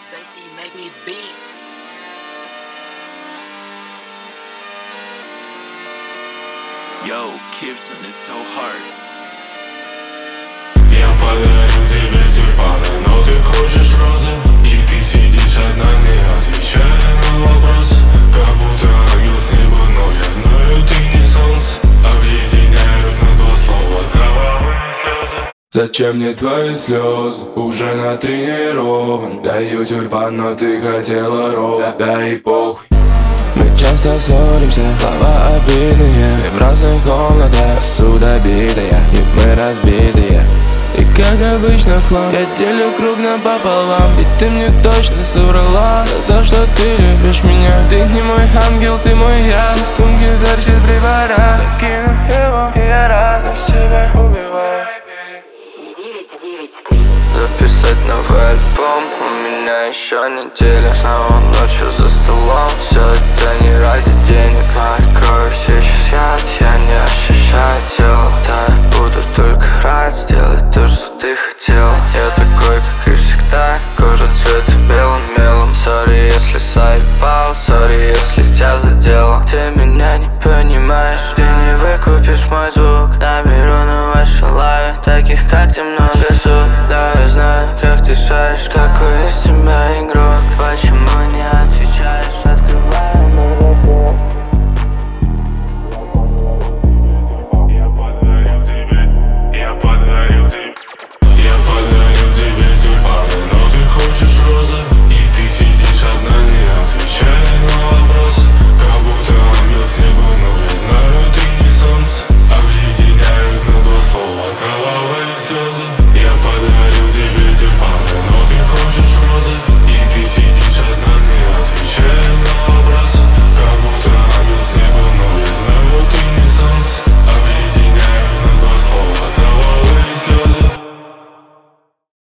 Tasty make me beat. Yo, Gibson, it's so hard. Я подарю тебе тюльпаны, но ты хочешь розы. И ты сидишь одна, не отвечая на вопросы. Как будто ангел с неба, но я знаю, ты не солнце. Объединяют нас два слова, кровавые слезы. Зачем мне твои слезы? Уже натренирован. Даю тюльпан, но ты хотела розы. Да и похуй. Мы часто ссоримся, слова обидные. Мы в разных комнатах, посуда битая, и мы разбитые. И как обычно хлам, я делю круг напополам. И ты мне точно соврала, сказав, что ты любишь меня. Ты не мой ангел, ты мой я. И сумки торчит препарат. Закину его, и я рад себя убиваю. 993. Записать новый альбом, у меня еще неделя. Снова ночью за столом, все это не ради денег. Но открою все сейчас, я не ощущаю тело. Да, я буду только рад сделать то, что ты хотела. Я такой, как и всегда, кожа цвета белым мелом. Сори, если заебал, сори, если тебя задело. Ты меня не понимаешь, ты не выкупишь мой звук. Наберу на вашей лаве таких, как ты,